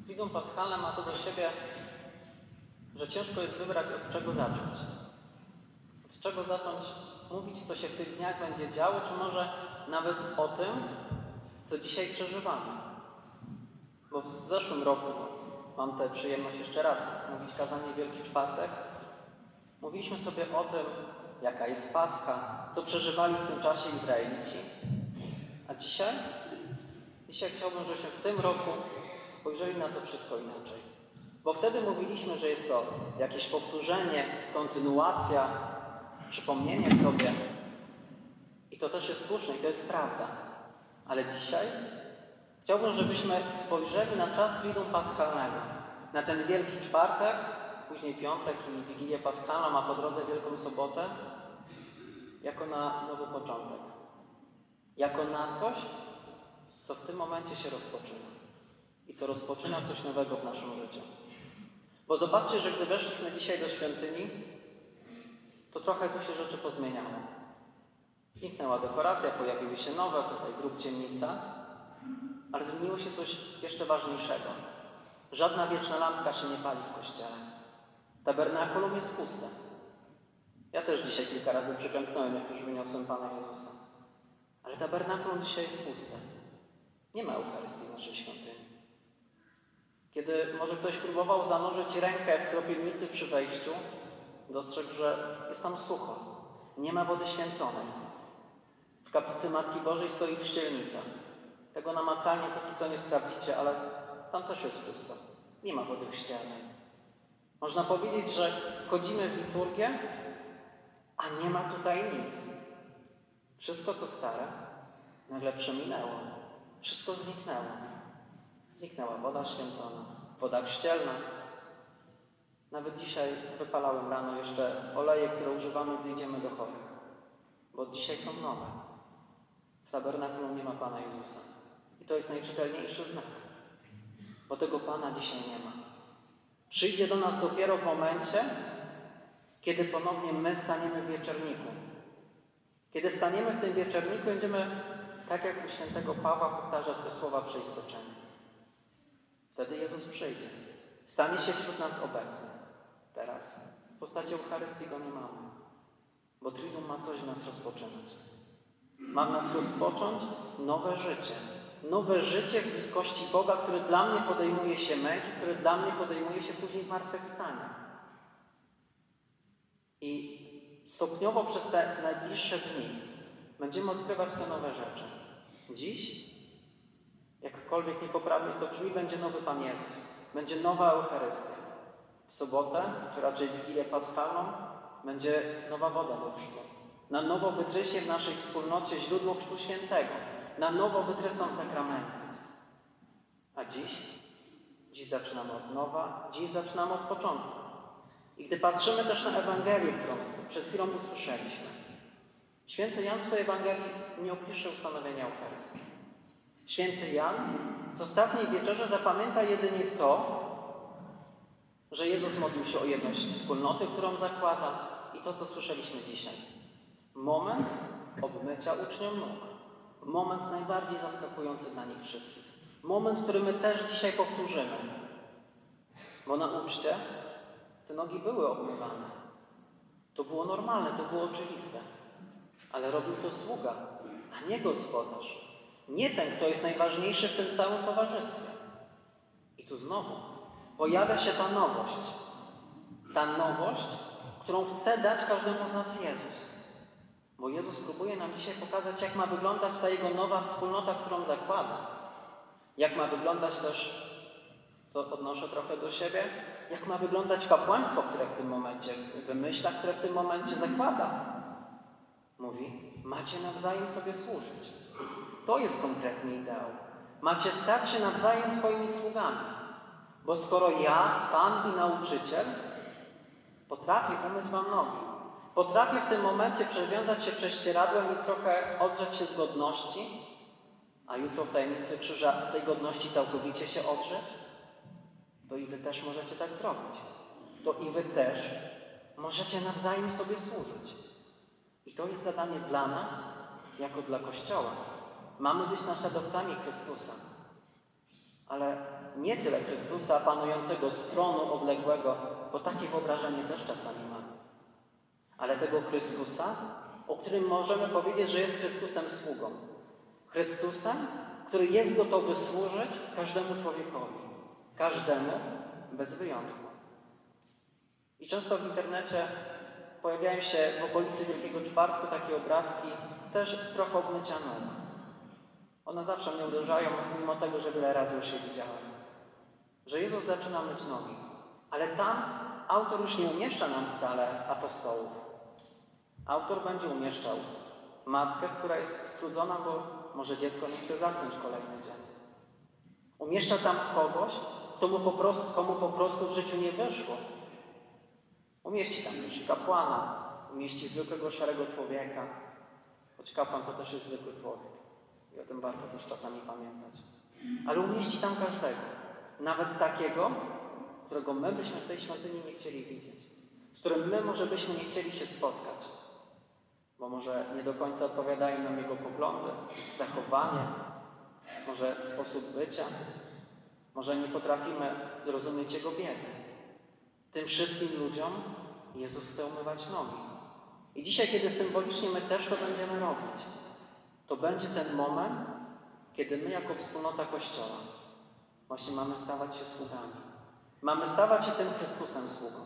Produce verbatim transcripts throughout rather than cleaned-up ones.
Triduum Paschalne ma to do siebie, że ciężko jest wybrać, od czego zacząć. Od czego zacząć mówić, co się w tych dniach będzie działo, czy może nawet o tym, co dzisiaj przeżywamy. Bo w zeszłym roku, mam tę przyjemność jeszcze raz mówić kazanie Wielki Czwartek, mówiliśmy sobie o tym, jaka jest Pascha, co przeżywali w tym czasie Izraelici. A dzisiaj? Dzisiaj chciałbym, żebyśmy w tym roku spojrzeli na to wszystko inaczej. Bo wtedy mówiliśmy, że jest to jakieś powtórzenie, kontynuacja, przypomnienie sobie. I to też jest słuszne i to jest prawda. Ale dzisiaj chciałbym, żebyśmy spojrzeli na czas Triduum Paschalnego. Na ten Wielki Czwartek, później Piątek i Wigilię Paschalną, a po drodze Wielką Sobotę, jako na nowy początek. Jako na coś, co w tym momencie się rozpoczyna. I co rozpoczyna coś nowego w naszym życiu. Bo zobaczcie, że gdy weszliśmy dzisiaj do świątyni, to trochę tu się rzeczy pozmieniało. Zniknęła dekoracja, pojawiły się nowe, tutaj grób ciemnica, ale zmieniło się coś jeszcze ważniejszego. Żadna wieczna lampka się nie pali w kościele. Tabernakulum jest puste. Ja też dzisiaj kilka razy przyklęknąłem, jak już wyniosłem Pana Jezusa. Ale tabernakulum dzisiaj jest puste. Nie ma Eucharystii w naszej świątyni. Kiedy może ktoś próbował zanurzyć rękę w kropielnicy przy wejściu, dostrzegł, że jest tam sucho. Nie ma wody święconej. W kaplicy Matki Bożej stoi chrzcielnica. Tego namacalnie póki co nie sprawdzicie, ale tam też jest pusto. Nie ma wody chrzcielnej. Można powiedzieć, że wchodzimy w liturgię, a nie ma tutaj nic. Wszystko, co stare, nagle przeminęło. Wszystko zniknęło. Zniknęła woda święcona, woda chrzcielna. Nawet dzisiaj wypalałem rano jeszcze oleje, które używamy, gdy idziemy do chorych. Bo od dzisiaj są nowe. W tabernakulum nie ma Pana Jezusa. I to jest najczytelniejszy znak. Bo tego Pana dzisiaj nie ma. Przyjdzie do nas dopiero w momencie, kiedy ponownie my staniemy w wieczerniku. Kiedy staniemy w tym wieczerniku, będziemy, tak jak u świętego Pawła, powtarzać te słowa przeistoczenia. Wtedy Jezus przyjdzie. Stanie się wśród nas obecny. Teraz w postaci Eucharystii Go nie mamy. Bo Triduum ma coś w nas rozpoczynać. Ma w nas rozpocząć nowe życie. Nowe życie w bliskości Boga, które dla mnie podejmuje się męki, które dla mnie podejmuje się później zmartwychwstania. I stopniowo przez te najbliższe dni będziemy odkrywać te nowe rzeczy. Dziś, jakkolwiek niepoprawnie to brzmi, będzie nowy Pan Jezus. Będzie nowa Eucharystia. W sobotę, czy raczej Wigilię Paschalną, będzie nowa woda do chrztu. Na nowo wytryśnie w naszej wspólnocie źródło Chrztu Świętego. Na nowo wytrysną sakramenty. A dziś? Dziś zaczynamy od nowa. Dziś zaczynamy od początku. I gdy patrzymy też na Ewangelię, którą przed chwilą usłyszeliśmy, święty Jan w swojej Ewangelii nie opisze ustanowienia Eucharystii. Święty Jan z ostatniej wieczerzy zapamięta jedynie to, że Jezus modlił się o jedność wspólnoty, którą zakłada, i to, co słyszeliśmy dzisiaj. Moment obmycia uczniom nóg. Moment najbardziej zaskakujący dla nich wszystkich. Moment, który my też dzisiaj powtórzymy. Bo na uczcie te nogi były obmywane. To było normalne, to było oczywiste. Ale robił to sługa, a nie gospodarz. Nie ten, kto jest najważniejszy w tym całym towarzystwie. I tu znowu pojawia się ta nowość. Ta nowość, którą chce dać każdemu z nas Jezus. Bo Jezus próbuje nam dzisiaj pokazać, jak ma wyglądać ta Jego nowa wspólnota, którą zakłada. Jak ma wyglądać też, co odnoszę trochę do siebie, jak ma wyglądać kapłaństwo, które w tym momencie wymyśla, które w tym momencie zakłada. Mówi, macie nawzajem sobie służyć. To jest konkretny ideał. Macie stać się nawzajem swoimi sługami. Bo skoro ja, Pan i nauczyciel, potrafię umyć wam nogi, potrafię w tym momencie przewiązać się prześcieradłem i trochę odrzeć się z godności, a jutro w tajemnicy krzyża z tej godności całkowicie się odrzeć, to i wy też możecie tak zrobić. To i wy też możecie nawzajem sobie służyć. I to jest zadanie dla nas, jako dla Kościoła. Mamy być naśladowcami Chrystusa. Ale nie tyle Chrystusa panującego z tronu odległego, bo takie wyobrażenie też czasami mamy, ale tego Chrystusa, o którym możemy powiedzieć, że jest Chrystusem sługą. Chrystusem, który jest gotowy służyć każdemu człowiekowi. Każdemu, bez wyjątku. I często w internecie pojawiają się w okolicy Wielkiego Czwartku takie obrazki, też z trochę obmycia nóg. One zawsze mnie uderzają, mimo tego, że wiele razy już je widziałem. Że Jezus zaczyna myć nogi. Ale tam autor już nie umieszcza nam wcale apostołów. Autor będzie umieszczał matkę, która jest strudzona, bo może dziecko nie chce zasnąć kolejny dzień. Umieszcza tam kogoś, kto mu po prostu, komu po prostu w życiu nie wyszło. Umieści tam też kapłana, umieści zwykłego, szarego człowieka, choć kapłan to też jest zwykły człowiek i o tym warto też czasami pamiętać. Ale umieści tam każdego, nawet takiego, którego my byśmy w tej świątyni nie chcieli widzieć, z którym my może byśmy nie chcieli się spotkać, bo może nie do końca odpowiadają nam jego poglądy, zachowanie, może sposób bycia, może nie potrafimy zrozumieć jego biedy. Tym wszystkim ludziom Jezus chce umywać nogi. I dzisiaj, kiedy symbolicznie my też to będziemy robić, to będzie ten moment, kiedy my jako wspólnota Kościoła właśnie mamy stawać się sługami. Mamy stawać się tym Chrystusem sługą.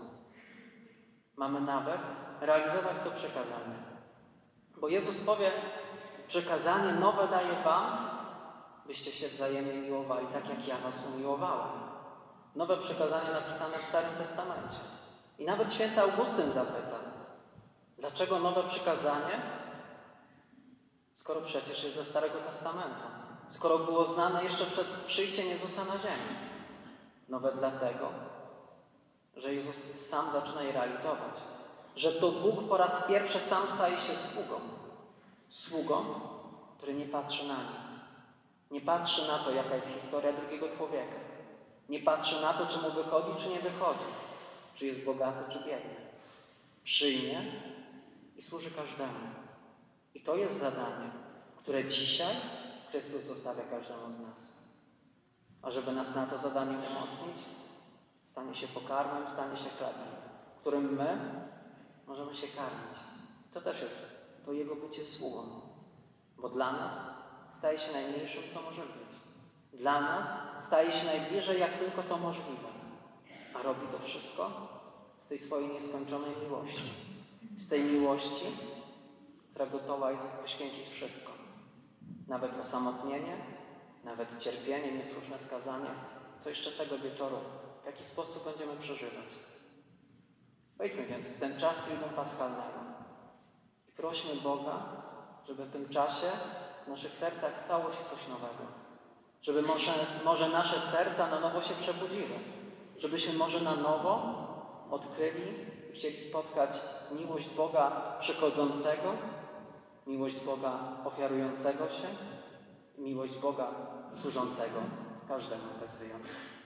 Mamy nawet realizować to przekazanie. Bo Jezus powie, przekazanie nowe daję wam, byście się wzajemnie miłowali, tak jak ja was umiłowałem. Nowe przekazanie napisane w Starym Testamencie. I nawet święty Augustyn zapytał, dlaczego nowe przykazanie, skoro przecież jest ze Starego Testamentu, skoro było znane jeszcze przed przyjściem Jezusa na ziemię. Nowe dlatego, że Jezus sam zaczyna je realizować. Że to Bóg po raz pierwszy sam staje się sługą. Sługą, który nie patrzy na nic. Nie patrzy na to, jaka jest historia drugiego człowieka. Nie patrzy na to, czy mu wychodzi, czy nie wychodzi. Czy jest bogaty, czy biedny. Przyjmie i służy każdemu. I to jest zadanie, które dzisiaj Chrystus zostawia każdemu z nas. A żeby nas na to zadanie umocnić, stanie się pokarmem, stanie się chlebem, którym my możemy się karmić. To też jest to Jego bycie sługą. Bo dla nas staje się najmniejszym, co może być. Dla nas staje się najbliżej, jak tylko to możliwe. A robi to wszystko z tej swojej nieskończonej miłości. Z tej miłości, która gotowa jest poświęcić wszystko. Nawet osamotnienie, nawet cierpienie, niesłuszne skazanie. Co jeszcze tego wieczoru, w jaki sposób będziemy przeżywać. Wejdźmy więc w ten czas Triduum Paschalnego i prośmy Boga, żeby w tym czasie w naszych sercach stało się coś nowego. Żeby może, może nasze serca na nowo się przebudziły. Żebyśmy może na nowo odkryli i chcieli spotkać miłość Boga przychodzącego, miłość Boga ofiarującego się, miłość Boga służącego każdemu bez wyjątku.